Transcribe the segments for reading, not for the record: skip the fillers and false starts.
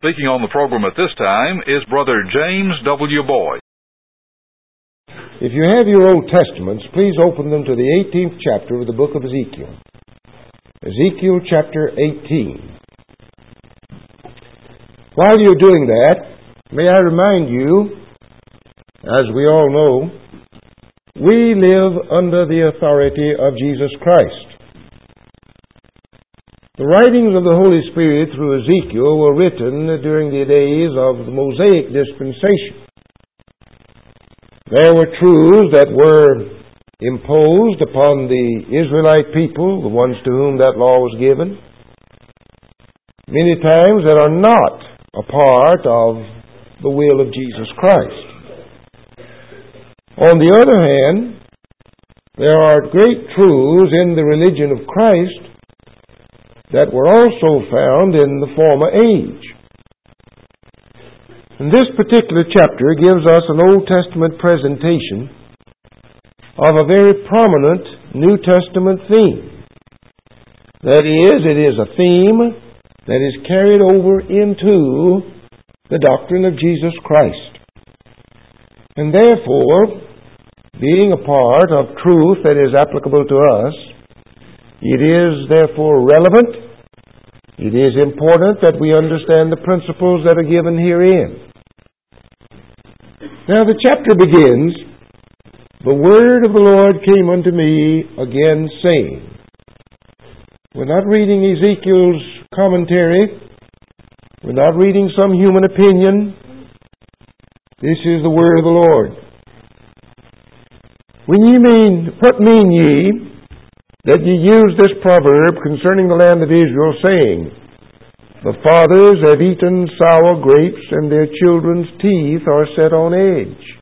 Speaking on the program at this time is Brother James W. Boyd. If you have your Old Testaments, please open them to the 18th chapter of the book of Ezekiel. Ezekiel chapter 18. While you're doing that, may I remind you, as we all know, we live under the authority of Jesus Christ. The writings of the Holy Spirit through Ezekiel were written during the days of the Mosaic dispensation. There were truths that were imposed upon the Israelite people, the ones to whom that law was given, many times that are not a part of the will of Jesus Christ. On the other hand, there are great truths in the religion of Christ that were also found in the former age. And this particular chapter gives us an Old Testament presentation of a very prominent New Testament theme. That is, it is a theme that is carried over into the doctrine of Jesus Christ. And therefore, being a part of truth that is applicable to us, it is therefore relevant. It is important that we understand the principles that are given herein. Now the chapter begins, "The word of the Lord came unto me again, saying." We're not reading Ezekiel's commentary. We're not reading some human opinion. This is the word of the Lord. What mean ye that ye use this proverb concerning the land of Israel, saying, "The fathers have eaten sour grapes, and their children's teeth are set on edge"?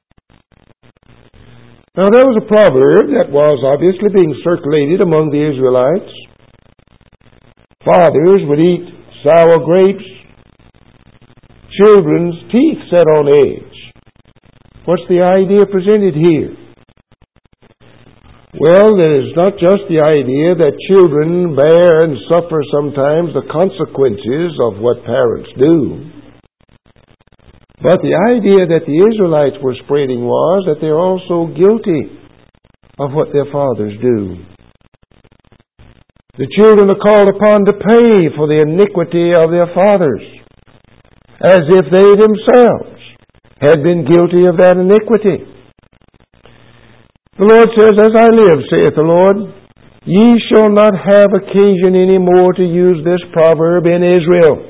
Now there was a proverb that was obviously being circulated among the Israelites. Fathers would eat sour grapes, children's teeth set on edge. What's the idea presented here? Well, there is not just the idea that children bear and suffer sometimes the consequences of what parents do, but the idea that the Israelites were spreading was that they're also guilty of what their fathers do. The children are called upon to pay for the iniquity of their fathers, as if they themselves had been guilty of that iniquity. The Lord says, "As I live, saith the Lord, ye shall not have occasion any more to use this proverb in Israel."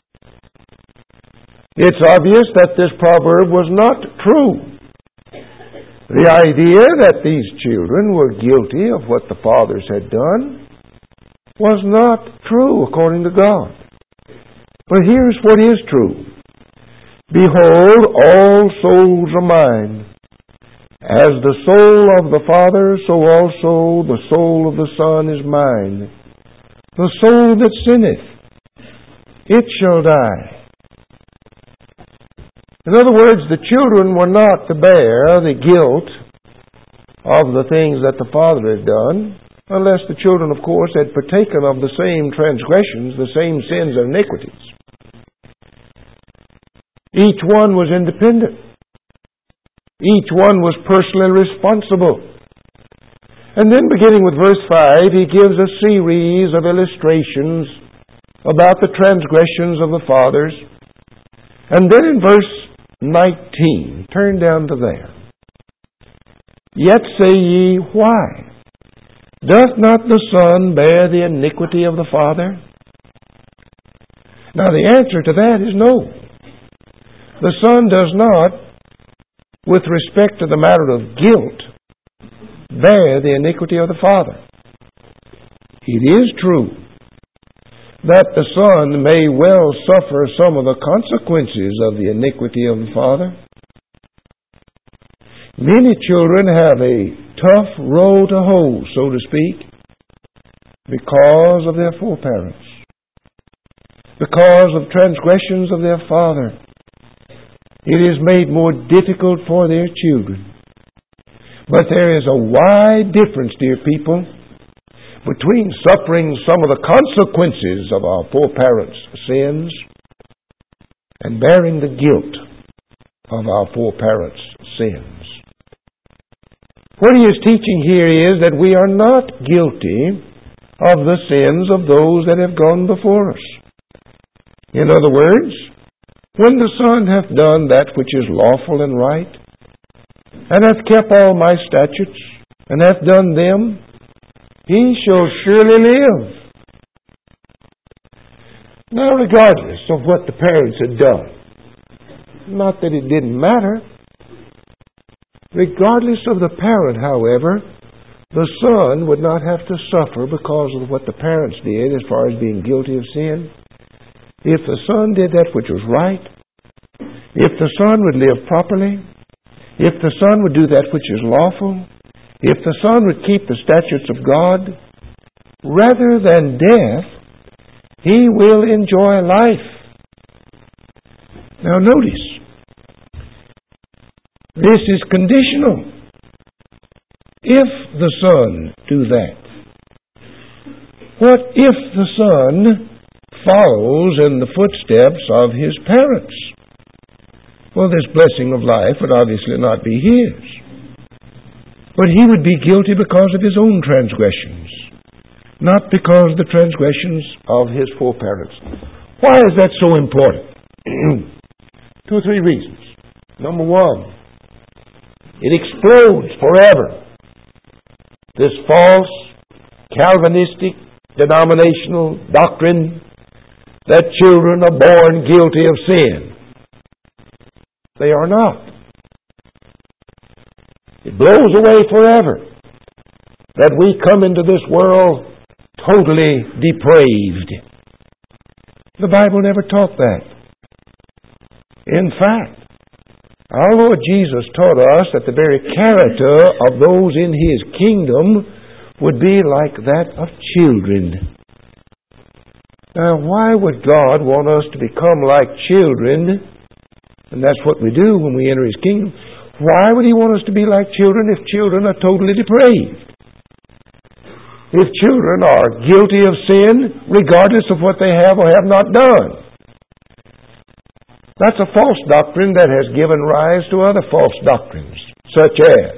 It's obvious that this proverb was not true. The idea that these children were guilty of what the fathers had done was not true according to God. But here's what is true. "Behold, all souls are mine. As the soul of the Father, so also the soul of the Son is mine. The soul that sinneth, it shall die." In other words, the children were not to bear the guilt of the things that the Father had done, unless the children, of course, had partaken of the same transgressions, the same sins and iniquities. Each one was independent. Each one was personally responsible. And then beginning with verse 5, he gives a series of illustrations about the transgressions of the fathers. And then in verse 19, turn down to there. "Yet say ye, why? Doth not the Son bear the iniquity of the Father?" Now the answer to that is no. The Son does not, with respect to the matter of guilt, bear the iniquity of the Father. It is true that the Son may well suffer some of the consequences of the iniquity of the Father. Many children have a tough row to hoe, so to speak, because of their foreparents, because of transgressions of their father. It is made more difficult for their children. But there is a wide difference, dear people, between suffering some of the consequences of our foreparents' sins and bearing the guilt of our foreparents' sins. What he is teaching here is that we are not guilty of the sins of those that have gone before us. In other words, when the Son hath done that which is lawful and right, and hath kept all my statutes, and hath done them, he shall surely live. Now, regardless of what the parents had done, not that it didn't matter, regardless of the parent, however, the son would not have to suffer because of what the parents did as far as being guilty of sin. If the son did that which was right, if the son would live properly, if the son would do that which is lawful, if the son would keep the statutes of God, rather than death, he will enjoy life. Now notice, this is conditional. If the son do that, what if the son follows in the footsteps of his parents? Well, this blessing of life would obviously not be his. But he would be guilty because of his own transgressions, not because of the transgressions of his foreparents. Why is that so important? 2 or 3 reasons. Number one, it explodes forever this false Calvinistic denominational doctrine that children are born guilty of sin. They are not. It blows away forever that we come into this world totally depraved. The Bible never taught that. In fact, our Lord Jesus taught us that the very character of those in His kingdom would be like that of children. Now, why would God want us to become like children? And that's what we do when we enter His kingdom. Why would He want us to be like children if children are totally depraved? If children are guilty of sin, regardless of what they have or have not done. That's a false doctrine that has given rise to other false doctrines, such as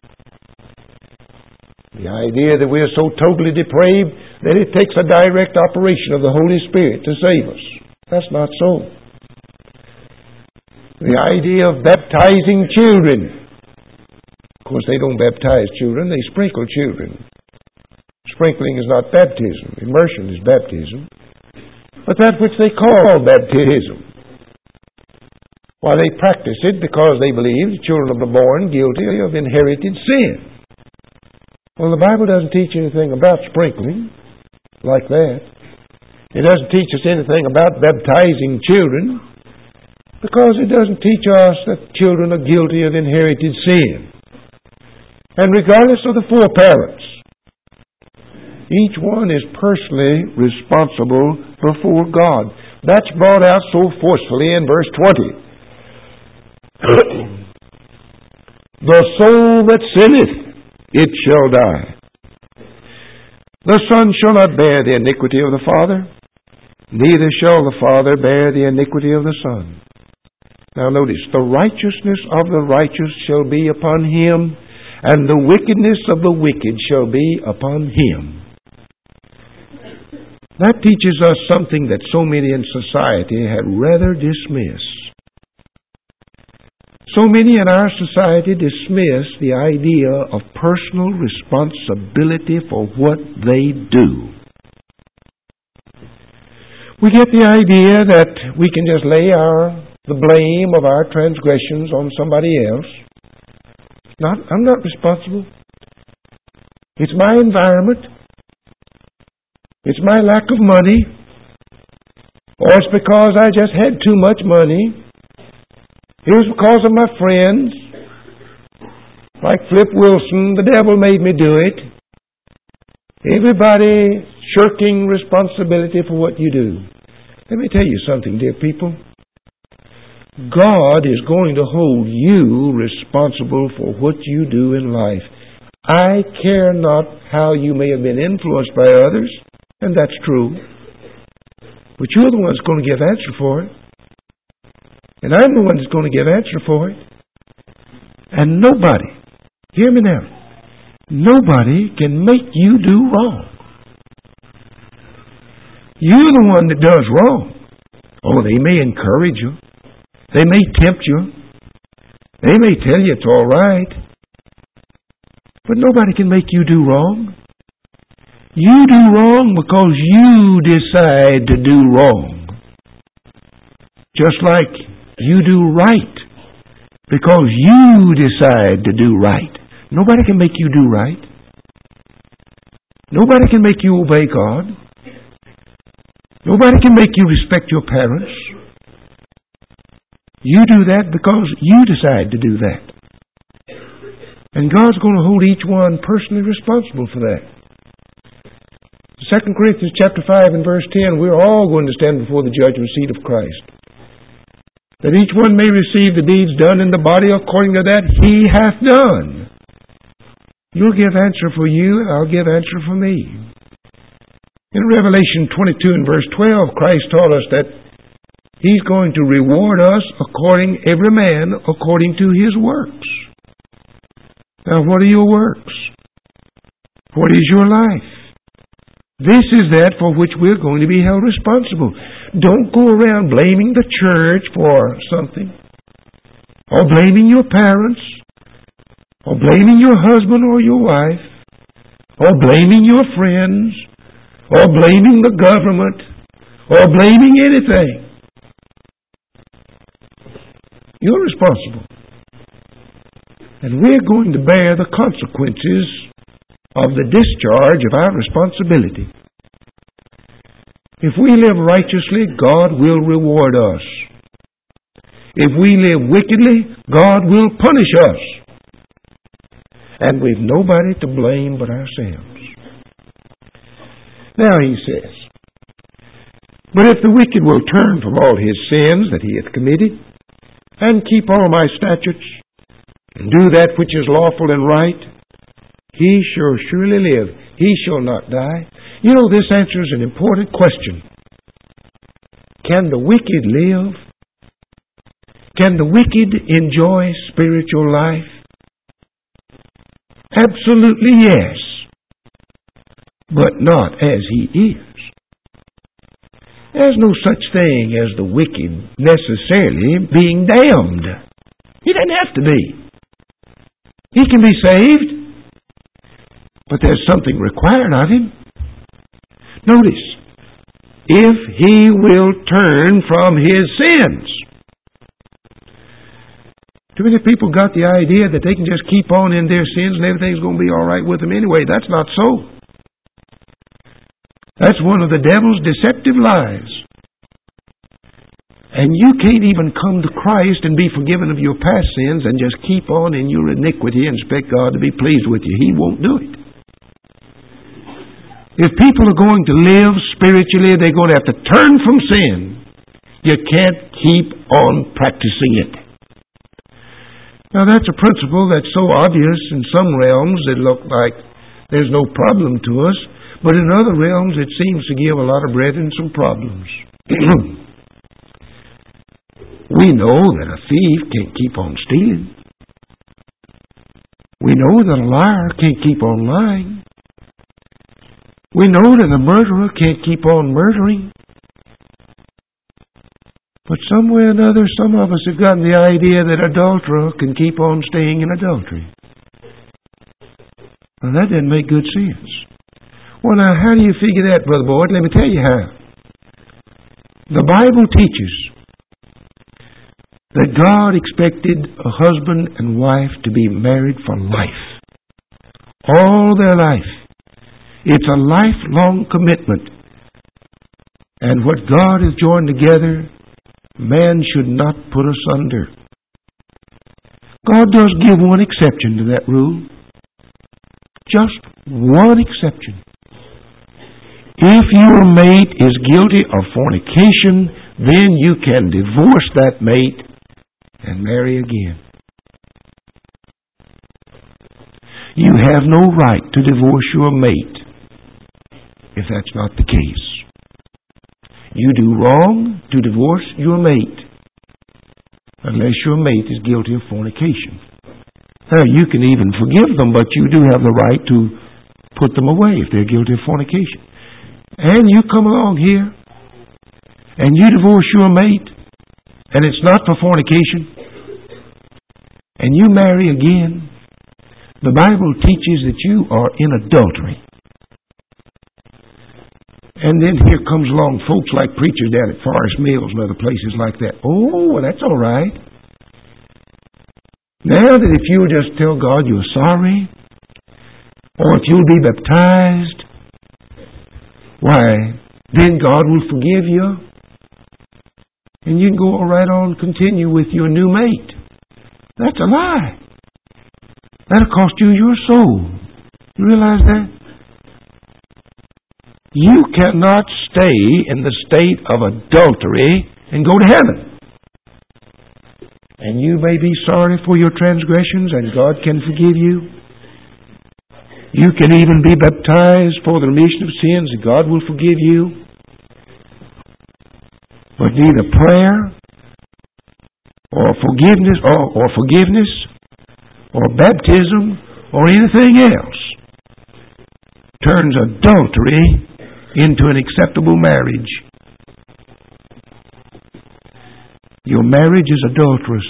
the idea that we are so totally depraved that it takes a direct operation of the Holy Spirit to save us. That's not so. The idea of baptizing children. Of course, they don't baptize children, they sprinkle children. Sprinkling is not baptism. Immersion is baptism. But that which they call baptism. Why, they practice it because they believe the children are born guilty of inherited sin. Well, the Bible doesn't teach anything about sprinkling like that. It doesn't teach us anything about baptizing children because it doesn't teach us that children are guilty of inherited sin. And regardless of the foreparents, each one is personally responsible before God. That's brought out so forcefully in verse 20. The soul that sinneth, it shall die. The Son shall not bear the iniquity of the Father, neither shall the Father bear the iniquity of the Son. Now notice, the righteousness of the righteous shall be upon him, and the wickedness of the wicked shall be upon him. That teaches us something that so many in society had rather dismiss. So many in our society dismiss the idea of personal responsibility for what they do. We get the idea that we can just lay the blame of our transgressions on somebody else. I'm not responsible. It's my environment. It's my lack of money. Or it's because I just had too much money. It was because of my friends. Like Flip Wilson, the devil made me do it. Everybody shirking responsibility for what you do. Let me tell you something, dear people. God is going to hold you responsible for what you do in life. I care not how you may have been influenced by others, and that's true. But you're the one that's going to give answer for it. And I'm the one that's going to give answer for it. And nobody, hear me now, nobody can make you do wrong. You're the one that does wrong. Oh, they may encourage you. They may tempt you. They may tell you it's all right. But nobody can make you do wrong. You do wrong because you decide to do wrong. Just like you do right because you decide to do right. Nobody can make you do right. Nobody can make you obey God. Nobody can make you respect your parents. You do that because you decide to do that. And God's going to hold each one personally responsible for that. 2 Corinthians chapter 5 and verse 10, we're all going to stand before the judgment seat of Christ. That each one may receive the deeds done in the body according to that he hath done. You'll give answer for you, and I'll give answer for me. In Revelation 22 and verse 12, Christ told us that He's going to reward us every man according to his works. Now, what are your works? What is your life? This is that for which we're going to be held responsible. Don't go around blaming the church for something, or blaming your parents, or blaming your husband or your wife, or blaming your friends, or blaming the government, or blaming anything. You're responsible. And we're going to bear the consequences of the discharge of our responsibility. If we live righteously, God will reward us. If we live wickedly, God will punish us. And we've nobody to blame but ourselves. Now he says, but if the wicked will turn from all his sins that he hath committed, and keep all my statutes, and do that which is lawful and right, he shall surely live. He shall not die. You know, this answers an important question. Can the wicked live? Can the wicked enjoy spiritual life? Absolutely yes, but not as he is. There's no such thing as the wicked necessarily being damned. He doesn't have to be. He can be saved, but there's something required of him. Notice, if he will turn from his sins. Too many people got the idea that they can just keep on in their sins and everything's going to be all right with them anyway. That's not so. That's one of the devil's deceptive lies. And you can't even come to Christ and be forgiven of your past sins and just keep on in your iniquity and expect God to be pleased with you. He won't do it. If people are going to live spiritually, they're going to have to turn from sin. You can't keep on practicing it. Now that's a principle that's so obvious in some realms it looks like there's no problem to us. But in other realms, it seems to give a lot of bread and some problems. We know that a thief can't keep on stealing. We know that a liar can't keep on lying. We know that a murderer can't keep on murdering. But some way or another, some of us have gotten the idea that an adulterer can keep on staying in adultery. Now, that doesn't make good sense. Well, now, how do you figure that, Brother Boyd? Let me tell you how. The Bible teaches that God expected a husband and wife to be married for life. All their life. It's a lifelong commitment. And what God has joined together, man should not put asunder. God does give one exception to that rule. Just one exception. If your mate is guilty of fornication, then you can divorce that mate and marry again. You have no right to divorce your mate if that's not the case. You do wrong to divorce your mate. unless your mate is guilty of fornication. Now, you can even forgive them, but you do have the right to put them away if they're guilty of fornication. And you come along here, and you divorce your mate, and it's not for fornication, and you marry again, the Bible teaches that you are in adultery. And then here comes along folks like preachers down at Forest Mills and other places like that. Oh, well, that's all right. Now that if you'll just tell God you're sorry, or if you'll be baptized, why, then God will forgive you, and you can go right on and continue with your new mate. That's a lie. That'll cost you your soul. You realize that? You cannot stay in the state of adultery and go to heaven. And you may be sorry for your transgressions, and God can forgive you. You can even be baptized for the remission of sins, and God will forgive you. But neither prayer or forgiveness or baptism or anything else turns adultery into an acceptable marriage. Your marriage is adulterous,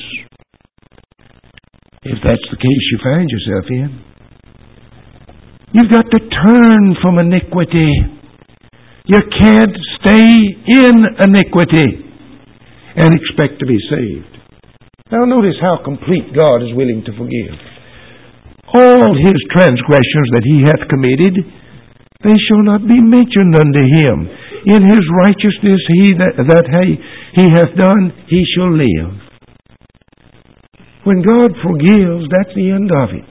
if that's the case you find yourself in. You've got to turn from iniquity. You can't stay in iniquity and expect to be saved. Now notice how complete God is willing to forgive. All his transgressions that he hath committed, they shall not be mentioned unto him. In his righteousness he hath done, he shall live. When God forgives, that's the end of it.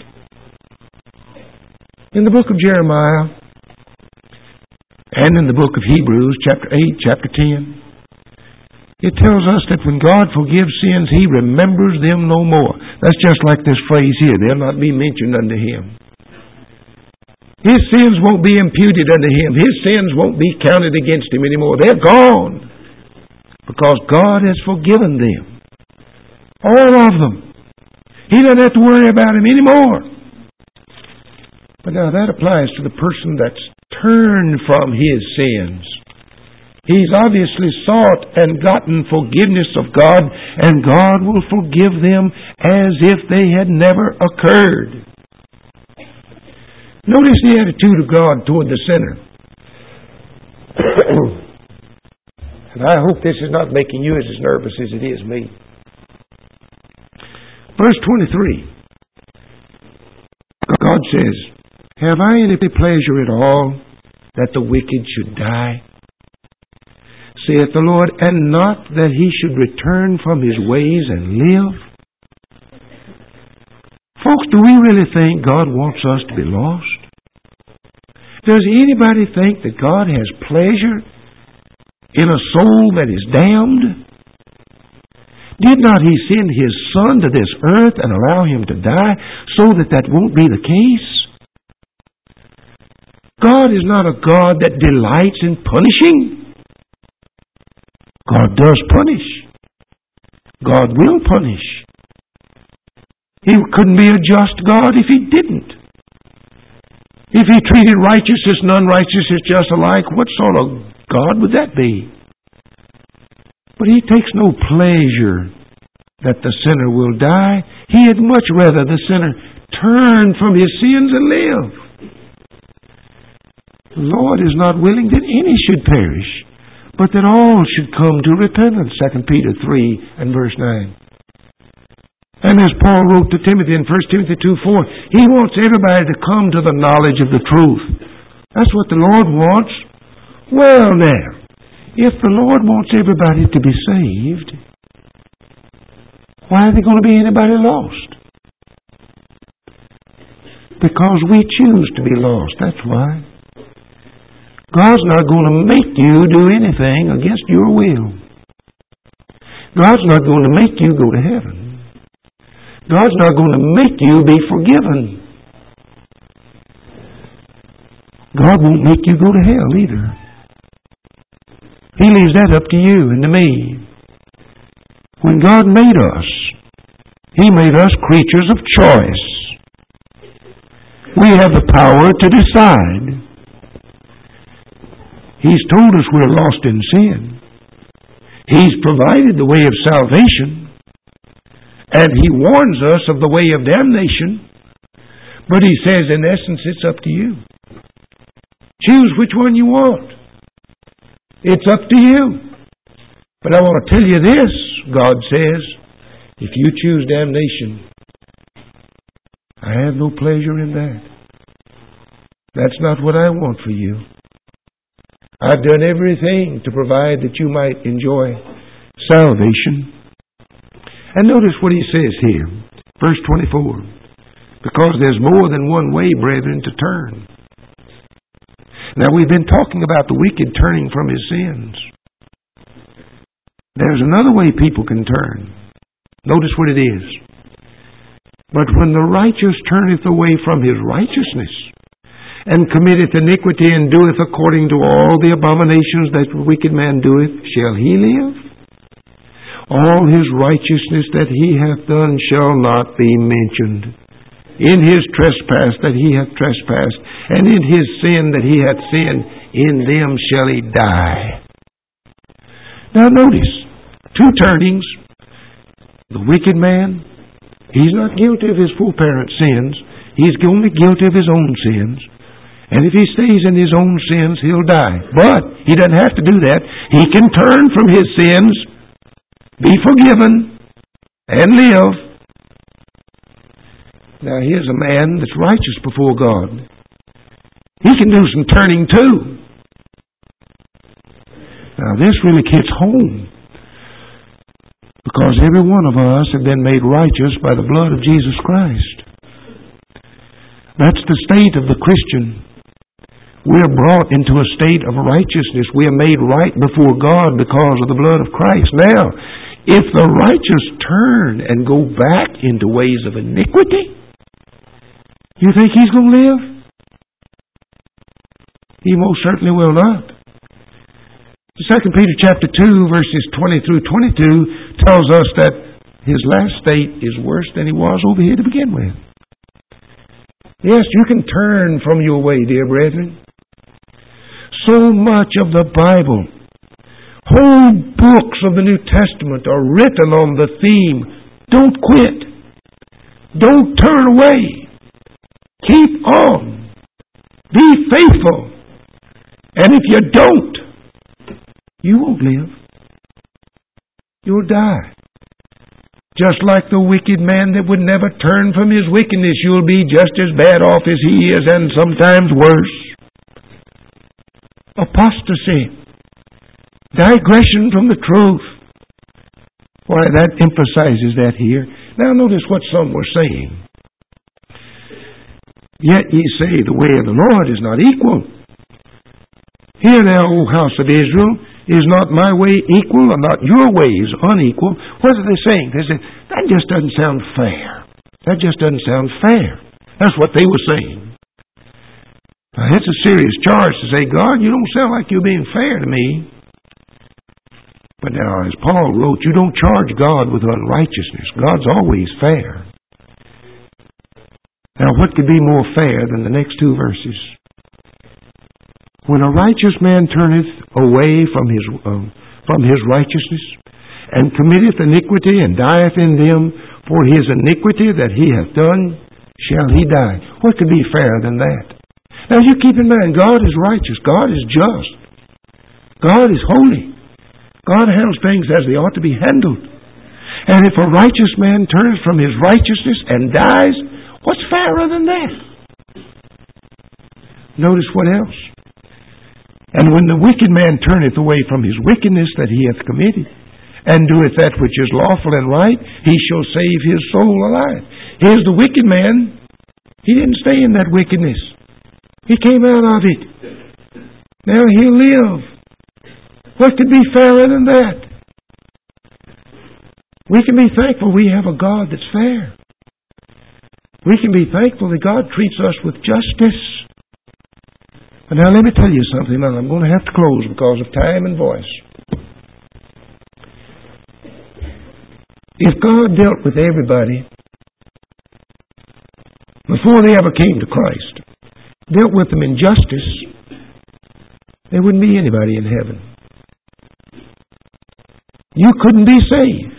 In the book of Jeremiah and in the book of Hebrews, chapter 8, chapter 10, it tells us that when God forgives sins, he remembers them no more. That's just like this phrase here, they'll not be mentioned unto him. His sins won't be imputed unto him. His sins won't be counted against him anymore. They're gone because God has forgiven them. All of them. He doesn't have to worry about them anymore. But now that applies to the person that's turned from his sins. He's obviously sought and gotten forgiveness of God, and God will forgive them as if they had never occurred. Notice the attitude of God toward the sinner. And I hope this is not making you as nervous as it is me. Verse 23. God says, have I any pleasure at all that the wicked should die? Saith the Lord, and not that he should return from his ways and live? Folks, do we really think God wants us to be lost? Does anybody think that God has pleasure in a soul that is damned? Did not he send his Son to this earth and allow him to die so that that won't be the case? God is not a God that delights in punishing. God does punish. God will punish. He couldn't be a just God if he didn't. If he treated righteousness and unrighteousness just alike, what sort of God would that be? But he takes no pleasure that the sinner will die. He had much rather the sinner turn from his sins and live. The Lord is not willing that any should perish, but that all should come to repentance, 2 Peter 3 and verse 9. And as Paul wrote to Timothy in 1 Timothy 2:4, he wants everybody to come to the knowledge of the truth. That's what the Lord wants. Well now, if the Lord wants everybody to be saved, why are there going to be anybody lost? Because we choose to be lost, that's why. God's not going to make you do anything against your will. God's not going to make you go to heaven. God's not going to make you be forgiven. God won't make you go to hell either. He leaves that up to you and to me. When God made us, He made us creatures of choice. We have the power to decide. He's told us we're lost in sin. He's provided the way of salvation. And He warns us of the way of damnation. But He says, in essence, it's up to you. Choose which one you want. It's up to you. But I want to tell you this, God says, if you choose damnation, I have no pleasure in that. That's not what I want for you. I've done everything to provide that you might enjoy salvation. And notice what He says here, verse 24. Because there's more than one way, brethren, to turn. Now, we've been talking about the wicked turning from his sins. There's another way people can turn. Notice what it is. But when the righteous turneth away from his righteousness, and committeth iniquity, and doeth according to all the abominations that the wicked man doeth, shall he live? All his righteousness that he hath done shall not be mentioned. In his trespass that he hath trespassed, and in his sin that he hath sinned, in them shall he die. Now notice, two turnings. The wicked man, he's not guilty of his foreparents' sins. He's only guilty of his own sins. And if he stays in his own sins, he'll die. But he doesn't have to do that. He can turn from his sins, be forgiven, and live. Now here's a man that's righteous before God. He can do some turning too. Now this really hits home. Because every one of us have been made righteous by the blood of Jesus Christ. That's the state of the Christian. We're brought into a state of righteousness. We are made right before God because of the blood of Christ. Now, if the righteous turn and go back into ways of iniquity, you think he's going to live? He most certainly will not. 2 Peter chapter 2, verses 20 through 22 tells us that his last state is worse than he was over here to begin with. Yes, you can turn from your way, dear brethren. So much of the Bible, whole books of the New Testament are written on the theme, don't quit. Don't turn away. Keep on. Be faithful. And if you don't, you won't live. You'll die. Just like the wicked man that would never turn from his wickedness, you'll be just as bad off as he is, and sometimes worse. Apostasy. Digression from the truth. Why, that emphasizes that here. Now notice what some were saying. Yet ye say the way of the Lord is not equal. Hear now, O house of Israel, is not my way equal, and not your ways unequal? What are they saying? They say, that just doesn't sound fair. That just doesn't sound fair. That's what they were saying. Now, it's a serious charge to say, God, you don't sound like you're being fair to me. But now, as Paul wrote, you don't charge God with unrighteousness. God's always fair. Now, what could be more fair than the next two verses? When a righteous man turneth away from his righteousness, and committeth iniquity, and dieth in them, for his iniquity that he hath done, shall he die. What could be fairer than that? Now you keep in mind, God is righteous. God is just. God is holy. God handles things as they ought to be handled. And if a righteous man turns from his righteousness and dies, what's fairer than that? Notice what else. And when the wicked man turneth away from his wickedness that he hath committed, and doeth that which is lawful and right, he shall save his soul alive. Here's the wicked man. He didn't stay in that wickedness. He came out of it. Now he'll live. What could be fairer than that? We can be thankful we have a God that's fair. We can be thankful that God treats us with justice. But now let me tell you something, and I'm going to have to close because of time and voice. If God dealt with everybody before they ever came to Christ, dealt with them in justice, there wouldn't be anybody in heaven. You couldn't be saved.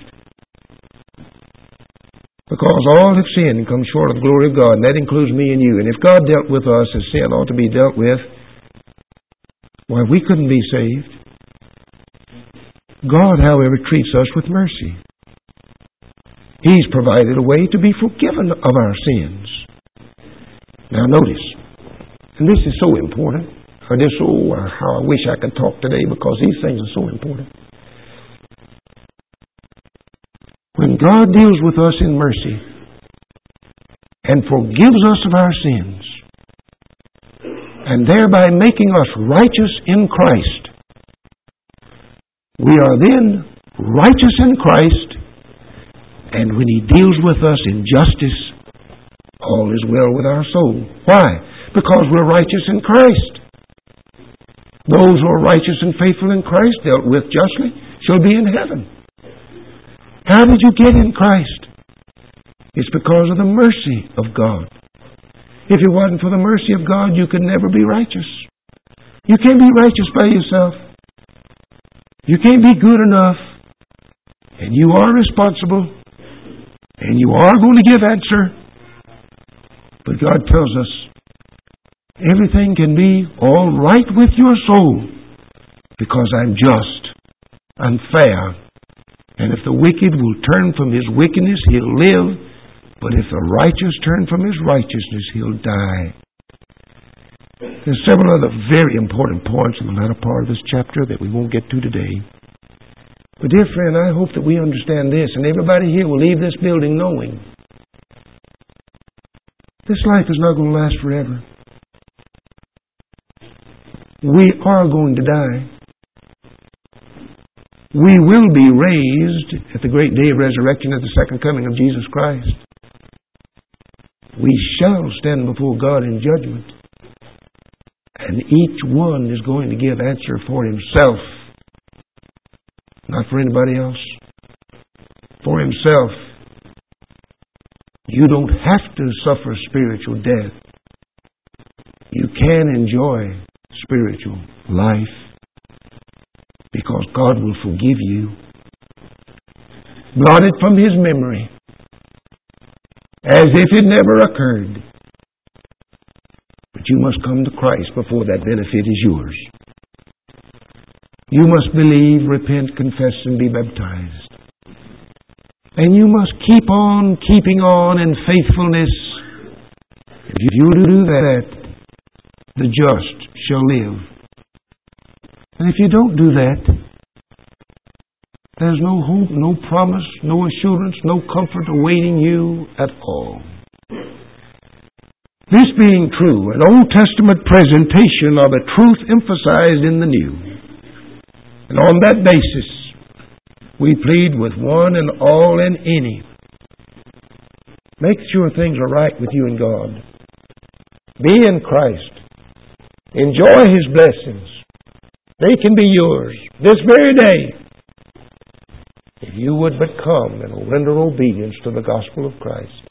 Because all have sinned and come short of the glory of God, and that includes me and you. And if God dealt with us as sin ought to be dealt with, why, we couldn't be saved. God, however, treats us with mercy. He's provided a way to be forgiven of our sins. Now notice, and this is so important. How I wish I could talk today, because these things are so important. When God deals with us in mercy and forgives us of our sins, and thereby making us righteous in Christ, we are then righteous in Christ, and when He deals with us in justice, all is well with our soul. Why? Because we're righteous in Christ. Those who are righteous and faithful in Christ, dealt with justly, shall be in heaven. How did you get in Christ? It's because of the mercy of God. If it wasn't for the mercy of God, you could never be righteous. You can't be righteous by yourself. You can't be good enough. And you are responsible. And you are going to give answer. But God tells us, everything can be all right with your soul because I'm just, I'm fair. And if the wicked will turn from his wickedness, he'll live. But if the righteous turn from his righteousness, he'll die. There's several other very important points in the latter part of this chapter that we won't get to today. But dear friend, I hope that we understand this, and everybody here will leave this building knowing this life is not going to last forever. We are going to die. We will be raised at the great day of resurrection at the second coming of Jesus Christ. We shall stand before God in judgment. And each one is going to give answer for himself. Not for anybody else. For himself. You don't have to suffer spiritual death. You can enjoy spiritual life because God will forgive you. Blot it from His memory as if it never occurred. But you must come to Christ before that benefit is yours. You must believe, repent, confess, and be baptized. And you must keep on keeping on in faithfulness. If you do that, the just shall live. And if you don't do that, there's no hope, no promise, no assurance, no comfort awaiting you at all. This being true, an Old Testament presentation of a truth emphasized in the New. And on that basis, we plead with one and all and any. Make sure things are right with you and God. Be in Christ. Enjoy His blessings. They can be yours this very day if you would but come and render obedience to the gospel of Christ.